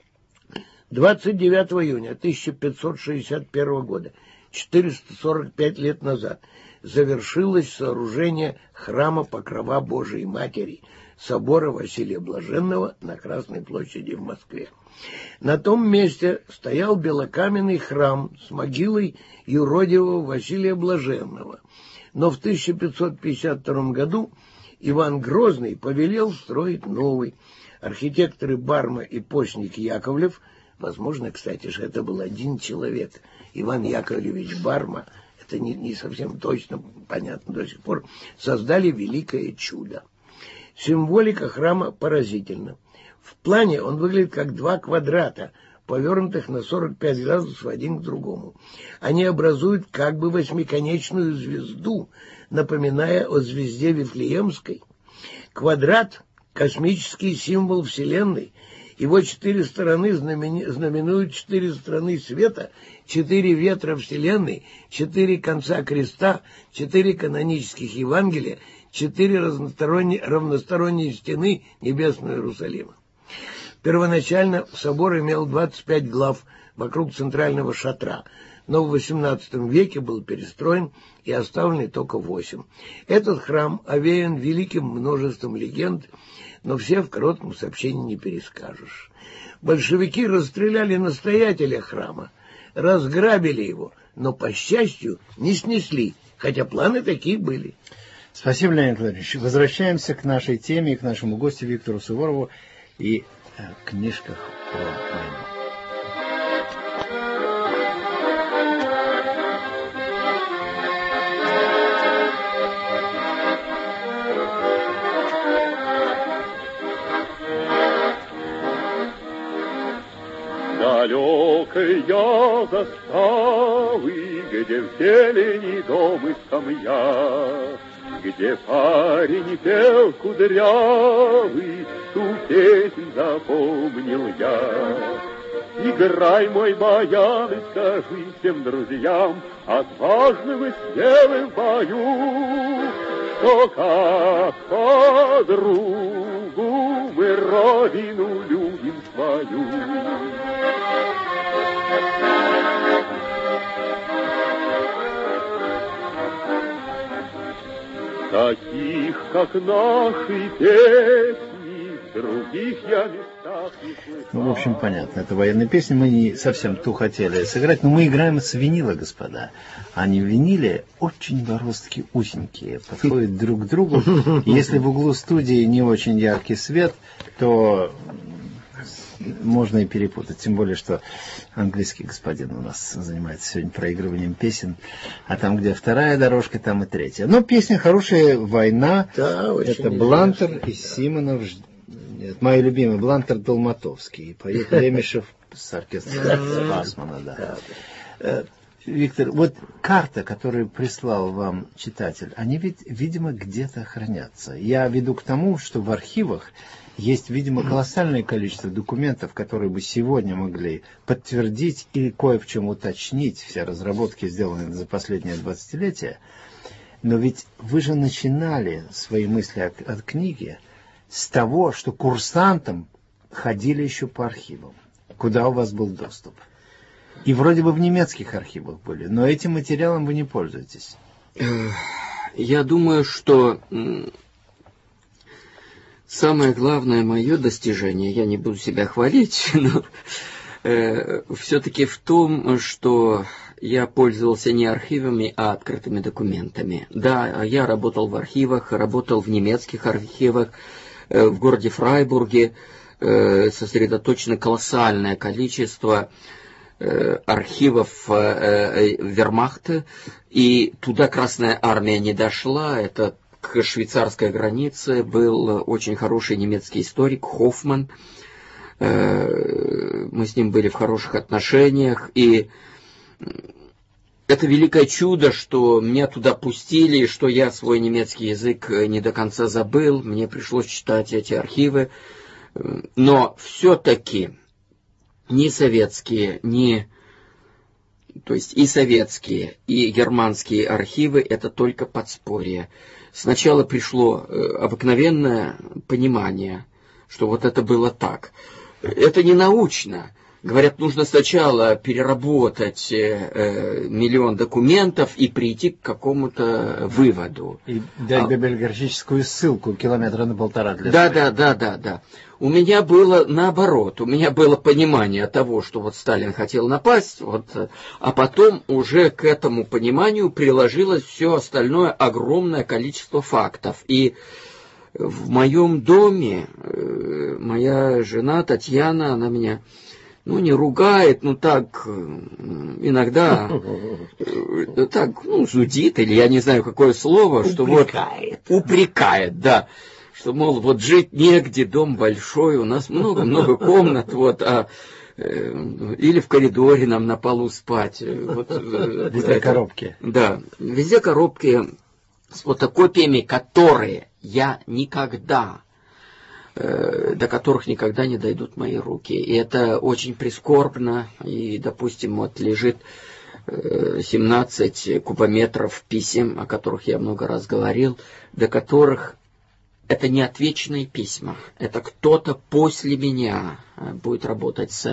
29 июня 1561 года, 445 лет назад, завершилось сооружение храма Покрова Божией Матери, собора Василия Блаженного на Красной площади в Москве. На том месте стоял белокаменный храм с могилой юродивого Василия Блаженного. Но в 1552 году Иван Грозный повелел строить новый. Архитекторы Барма и постник Яковлев, возможно, кстати, что это был один человек, Иван Яковлевич Барма, это не совсем точно понятно до сих пор, создали великое чудо. Символика храма поразительна. В плане он выглядит как два квадрата, повернутых на 45 градусов один к другому. Они образуют как бы восьмиконечную звезду, напоминая о звезде Вифлеемской. Квадрат — космический символ Вселенной. Его 4 стороны знаменуют 4 стороны света, 4 ветра Вселенной, 4 конца креста, 4 канонических Евангелия, 4 равносторонние стены небесного Иерусалима. Первоначально собор имел 25 глав вокруг центрального шатра, но в XVIII веке был перестроен и оставлены только 8. Этот храм овеян великим множеством легенд, но все в коротком сообщении не перескажешь. Большевики расстреляли настоятеля храма, разграбили его, но, по счастью, не снесли, хотя планы такие были. Спасибо, Леонид Владимирович. Возвращаемся к нашей теме, к нашему гостю Виктору Суворову и книжках про войну. Далекая заставы, где в зелени дом и скамья, где парень пел кудрявый, ту песнь запомнил я. Играй, мой баян, и скажи всем друзьям, отважным и смелым в бою, что как подругу мы родину любим свою. Таких, как наши песни, других я местах не слышал. Ну, в общем, понятно. Это военная песня. Мы не совсем ту хотели сыграть, но мы играем с винила, господа. Они в виниле очень бороздки узенькие, подходят друг к другу. Если в углу студии не очень яркий свет, то можно и перепутать. Тем более, что английский господин у нас занимается сегодня проигрыванием песен. А там, где вторая дорожка, там и третья. Но песня хорошая, «Война». Да, это Блантер и Симонов. Нет, мои любимые, Блантер, Долматовский. И поет Лемешев с оркестром Басмана. Да. Виктор, вот карта, которую прислал вам читатель, они ведь, видимо, где-то хранятся. Я веду к тому, что в архивах есть, видимо, колоссальное количество документов, которые бы сегодня могли подтвердить или кое в чем уточнить все разработки, сделанные за последнее 20-летие. Но ведь вы же начинали свои мысли от книги с того, что курсантам ходили еще по архивам, куда у вас был доступ. И вроде бы в немецких архивах были, но этим материалом вы не пользуетесь. Я думаю, что самое главное мое достижение, я не буду себя хвалить, но все-таки в том, что я пользовался не архивами, а открытыми документами. Да, я работал в архивах, работал в немецких архивах, в городе Фрайбурге сосредоточено колоссальное количество архивов вермахта, и туда Красная Армия не дошла, это к швейцарской границе был очень хороший немецкий историк Хоффман, мы с ним были в хороших отношениях, и это великое чудо, что меня туда пустили, что я свой немецкий язык не до конца забыл, мне пришлось читать эти архивы, но все-таки ни советские, то есть и советские, и германские архивы — это только подспорье. Сначала пришло обыкновенное понимание, что вот это было так. Это не научно. Говорят, нужно сначала переработать миллион документов и прийти к какому-то выводу. И дать библиографическую ссылку километра на полтора для Да. У меня было наоборот. У меня было понимание того, что вот Сталин хотел напасть, а потом уже к этому пониманию приложилось все остальное огромное количество фактов. И в моем доме моя жена Татьяна, она меня не ругает, так иногда так, зудит, или я не знаю, какое слово, что упрекает, да. Что, мол, жить негде, дом большой, у нас много-много комнат, или в коридоре нам на полу спать. Везде коробки. Да, везде коробки с фотокопиями, которые я никогда, до которых никогда не дойдут мои руки. И это очень прискорбно. И, допустим, лежит 17 кубометров писем, о которых я много раз говорил, до которых это не отвеченные письма. Это кто-то после меня будет работать с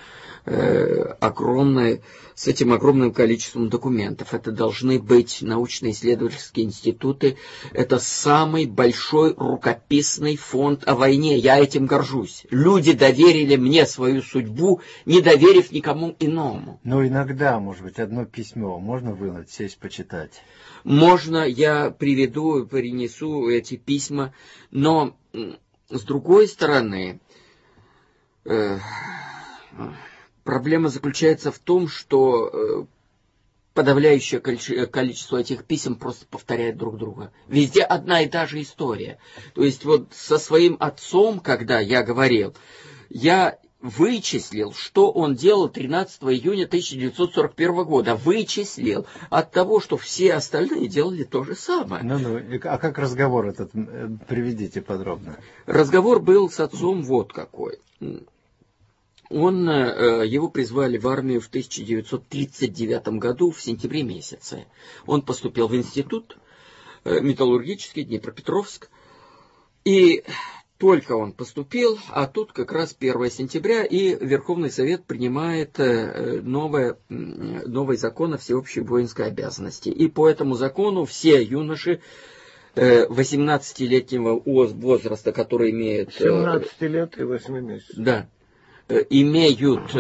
этим огромным количеством документов. Это должны быть научно-исследовательские институты. Это самый большой рукописный фонд о войне. Я этим горжусь. Люди доверили мне свою судьбу, не доверив никому иному. Но иногда, может быть, одно письмо можно вынуть, сесть, почитать. Можно, я принесу эти письма, но с другой стороны, проблема заключается в том, что подавляющее количество этих писем просто повторяет друг друга. Везде одна и та же история. То есть со своим отцом, когда я говорил, я вычислил, что он делал 13 июня 1941 года. Вычислил от того, что все остальные делали то же самое. А как разговор этот? Приведите подробно. Разговор был с отцом какой. Его призвали в армию в 1939 году, в сентябре месяце. Он поступил в институт металлургический, Днепропетровск. И только он поступил, а тут как раз 1 сентября, и Верховный Совет принимает новый закон о всеобщей воинской обязанности. И по этому закону все юноши 18-летнего возраста, который имеет... 17 лет и 8 месяцев. Да. имеют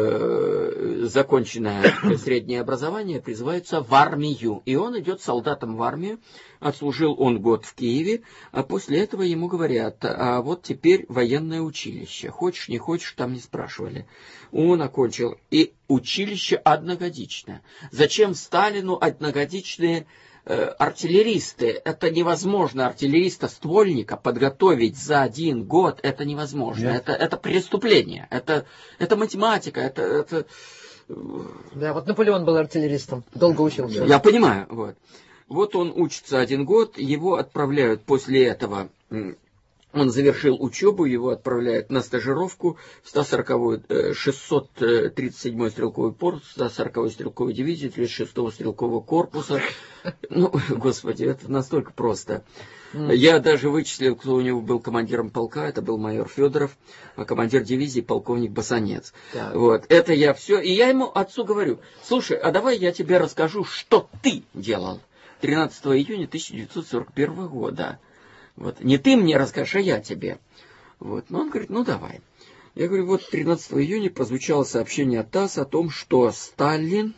законченное среднее образование, призываются в армию. И он идет солдатом в армию. Отслужил он год в Киеве, а после этого ему говорят: а вот теперь военное училище. Хочешь, не хочешь, там не спрашивали. Он окончил. И училище одногодичное. Зачем Сталину одногодичные артиллеристы? Это невозможно. Артиллериста-ствольника подготовить за 1 год, это невозможно. Это преступление. Это математика. Это... Да, вот Наполеон был артиллеристом. Долго учился. Я понимаю. Вот он учится 1 год, его отправляют после этого, он завершил учебу, его отправляют на стажировку в 637-й стрелковый полк, 140-й стрелковой дивизии, 36-го стрелкового корпуса. Ну, господи, это настолько просто. Я даже вычислил, кто у него был командиром полка, это был майор Федоров, а командир дивизии полковник Басанец. Вот, это я все. И я ему, отцу, говорю: слушай, а давай я тебе расскажу, что ты делал 13 июня 1941 года. Вот. Не ты мне расскажешь, а я тебе. Вот. Но он говорит: ну давай. Я говорю: вот 13 июня прозвучало сообщение от ТАСС о том, что Сталин,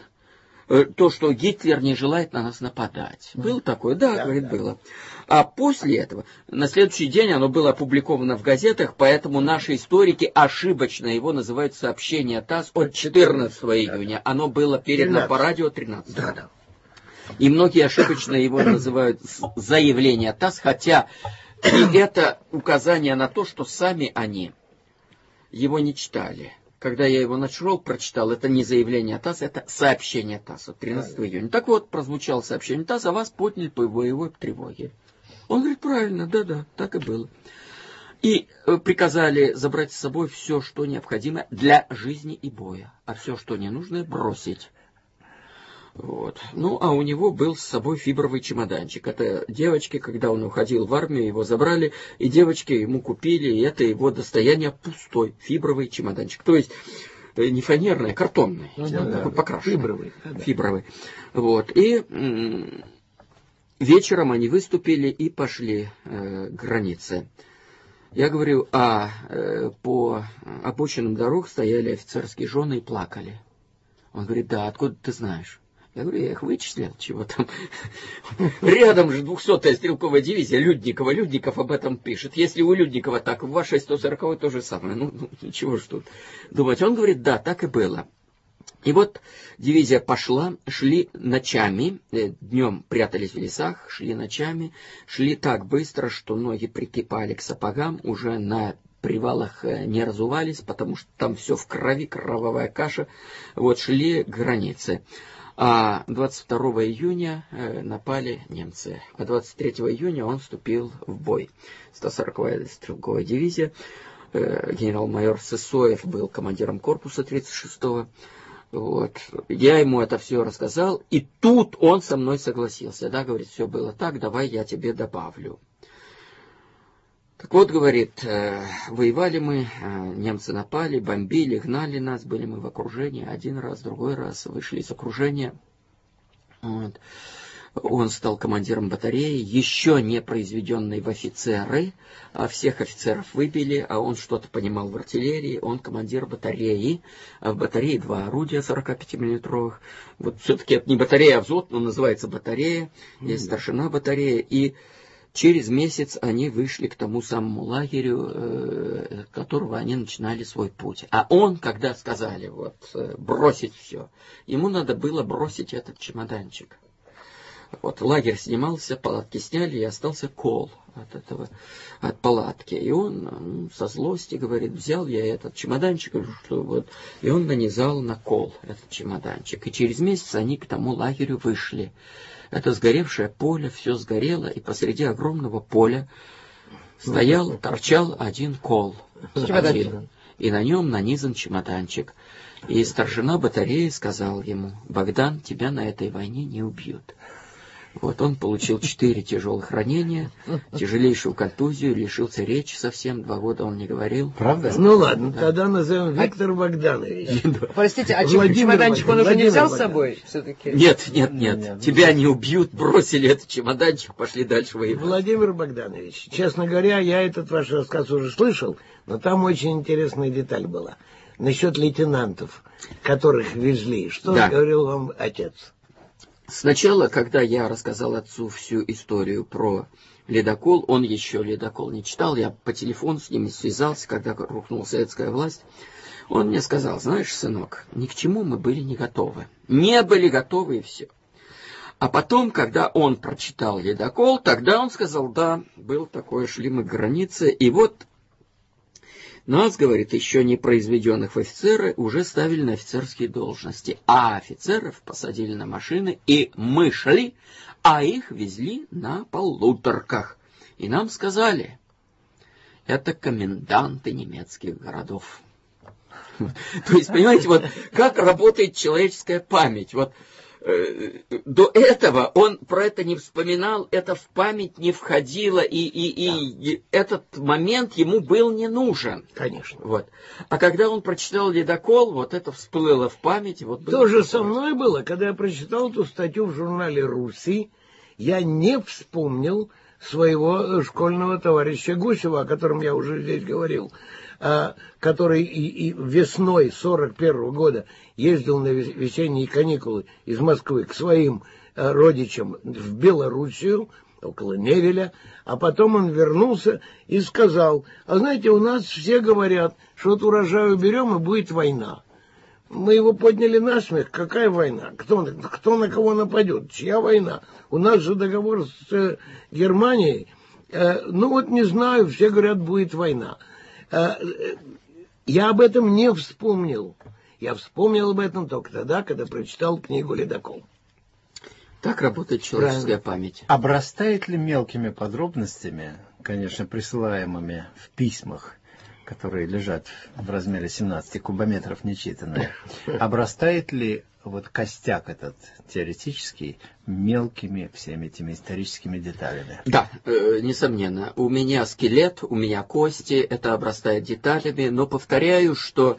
что Гитлер не желает на нас нападать. Было такое? Да, говорит, было. А после этого, на следующий день оно было опубликовано в газетах, поэтому наши историки ошибочно его называют сообщение ТАСС от 14 июня. Оно было передано по радио 13. Да. И многие ошибочно его называют заявление ТАСС, хотя и это указание на то, что сами они его не читали. Когда я его нашел, прочитал, это не заявление ТАСС, это сообщение ТАСС от 13 июня. Так вот, прозвучало сообщение ТАСС, а вас подняли по боевой тревоге. Он говорит: правильно, да, так и было. И приказали забрать с собой все, что необходимо для жизни и боя, а все, что не нужно, бросить. Вот. Ну, а у него был с собой фибровый чемоданчик. Это девочки, когда он уходил в армию, его забрали, и девочки ему купили, и это его достояние, пустой фибровый чемоданчик. То есть не фанерный, а картонный, такой покрашенный. Фибровый. Вот. И вечером они выступили и пошли к границе. Я говорю, по обочинам дорог стояли офицерские жены и плакали. Он говорит: да, откуда ты знаешь? Я говорю: я их вычислил, чего там. Рядом же 200-я стрелковая дивизия Людникова. Людников об этом пишет. Если у Людникова так, в вашей 140-й то же самое. Ну, ничего ж тут думать. Он говорит: да, так и было. И вот дивизия пошла, шли ночами, днем прятались в лесах, шли ночами, шли так быстро, что ноги прикипали к сапогам, уже на привалах не разувались, потому что там все в крови, кровавая каша. Вот шли к границе. А 22 июня напали немцы. А 23 июня он вступил в бой. 140-я стрелковая дивизия. Генерал-майор Сысоев был командиром корпуса 36-го. Вот. Я ему это все рассказал. И тут он со мной согласился. Да, говорит, все было так, давай я тебе добавлю. Так вот, говорит, воевали мы, немцы напали, бомбили, гнали нас, были мы в окружении, 1 раз, другой раз, вышли из окружения. Вот. Он стал командиром батареи, еще не произведенный в офицеры, а всех офицеров выбили, а он что-то понимал в артиллерии, он командир батареи, а в батарее 2 орудия 45-миллиметровых. Вот все-таки это не батарея, а взвод, но называется батарея, есть старшина батареи, и через месяц они вышли к тому самому лагерю, которого они начинали свой путь. А он, когда сказали вот бросить все, ему надо было бросить этот чемоданчик. Вот лагерь снимался, палатки сняли, и остался кол от палатки. И он со злости говорит: взял я этот чемоданчик, и он нанизал на кол этот чемоданчик. И через месяц они к тому лагерю вышли. Это сгоревшее поле, все сгорело, и посреди огромного поля торчал один кол. И на нем нанизан чемоданчик. И старшина батареи сказал ему: Богдан, тебя на этой войне не убьют. Вот он получил 4 тяжелых ранения, тяжелейшую контузию, лишился речи совсем, 2 года он не говорил. Правда? Ну ладно, тогда назовем Виктор Богданович. Простите, а чемоданчик он уже не взял с собой все-таки? Нет. Тебя не убьют, бросили этот чемоданчик, пошли дальше воевать. Владимир Богданович, честно говоря, я этот ваш рассказ уже слышал, Но там очень интересная деталь была. Насчет лейтенантов, которых везли. Что говорил вам отец? Сначала, когда я рассказал отцу всю историю про ледокол, он еще ледокол не читал, я по телефону с ним связался, когда рухнула советская власть. Он мне сказал: знаешь, сынок, ни к чему мы были не готовы. Не были готовы и все. А потом, когда он прочитал ледокол, тогда он сказал: да, был такое, шли мы к границе, и вот нас, говорит, еще не произведенных в офицеры уже ставили на офицерские должности, а офицеров посадили на машины, и мы шли, а их везли на полуторках. И нам сказали: это коменданты немецких городов. То есть, понимаете, вот как работает человеческая память. Вот до этого он про это не вспоминал, это в память не входило, и этот момент ему был не нужен. Конечно. Вот. А когда он прочитал «Ледокол», вот это всплыло в память. Вот то же со мной было, когда я прочитал эту статью в журнале «Руси», я не вспомнил своего школьного товарища Гусева, о котором я уже здесь говорил, который и весной 41-го года ездил на весенние каникулы из Москвы к своим родичам в Белоруссию, около Невеля, а потом он вернулся и сказал: а знаете, у нас все говорят, что от урожая уберем, и будет война. Мы его подняли на смех. Какая война? Кто на кого нападет? Чья война? У нас же договор с Германией. Ну вот не знаю, все говорят, будет война. Я об этом не вспомнил. Я вспомнил об этом только тогда, когда прочитал книгу «Ледокол». Так работает человеческая память. Обрастает ли мелкими подробностями, конечно, присылаемыми в письмах, которые лежат в размере 17 кубометров нечитанные, обрастает ли вот костяк этот теоретический мелкими всеми этими историческими деталями? Да, несомненно. У меня скелет, у меня кости, это обрастает деталями, но повторяю, что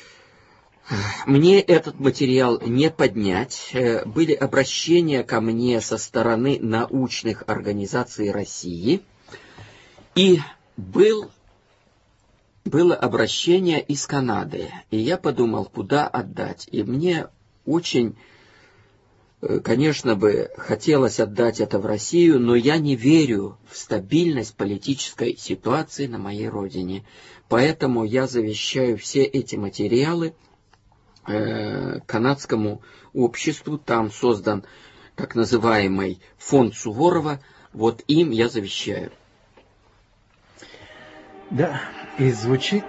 мне этот материал не поднять. Были обращения ко мне со стороны научных организаций России, и было обращение из Канады. И я подумал, куда отдать. И мне очень, конечно бы, хотелось отдать это в Россию, но я не верю в стабильность политической ситуации на моей родине. Поэтому я завещаю все эти материалы канадскому обществу. Там создан так называемый фонд Суворова. Вот им я завещаю. Да, и звучит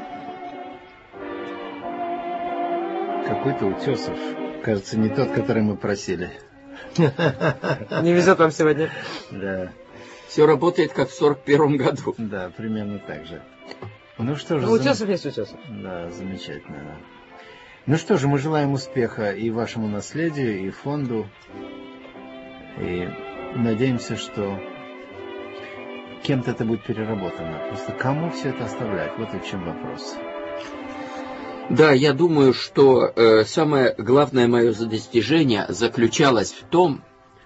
какой-то Утесов. Кажется, не тот, который мы просили. Не везет вам сегодня. Да. Все работает, как в 41 году. Да, примерно так же. Ну что же. Утесов есть Утесов. Да, замечательно. Да. Ну что же, мы желаем успеха и вашему наследию, и фонду. И надеемся, что кем-то это будет переработано. Просто кому все это оставлять? Вот и в чем вопрос. Да, я думаю, что самое главное мое достижение заключалось в том,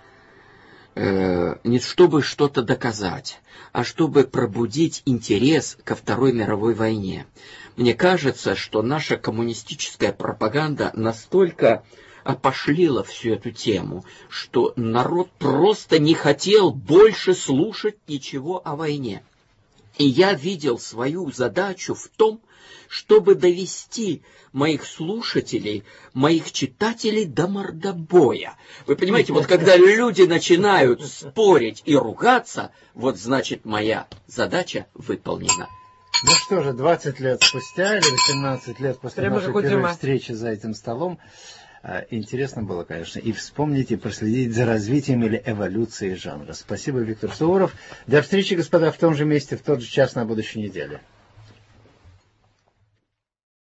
не чтобы что-то доказать, а чтобы пробудить интерес ко Второй мировой войне. Мне кажется, что наша коммунистическая пропаганда настолько опошлила всю эту тему, что народ просто не хотел больше слушать ничего о войне. И я видел свою задачу в том, чтобы довести моих слушателей, моих читателей до мордобоя. Вы понимаете, вот когда люди начинают спорить и ругаться, вот значит моя задача выполнена. Ну что же, 20 лет спустя или 18 лет после нашей первой встречи за этим столом, интересно было, конечно, и вспомнить, и проследить за развитием или эволюцией жанра. Спасибо, Виктор Суворов. До встречи, господа, в том же месте, в тот же час на будущей неделе.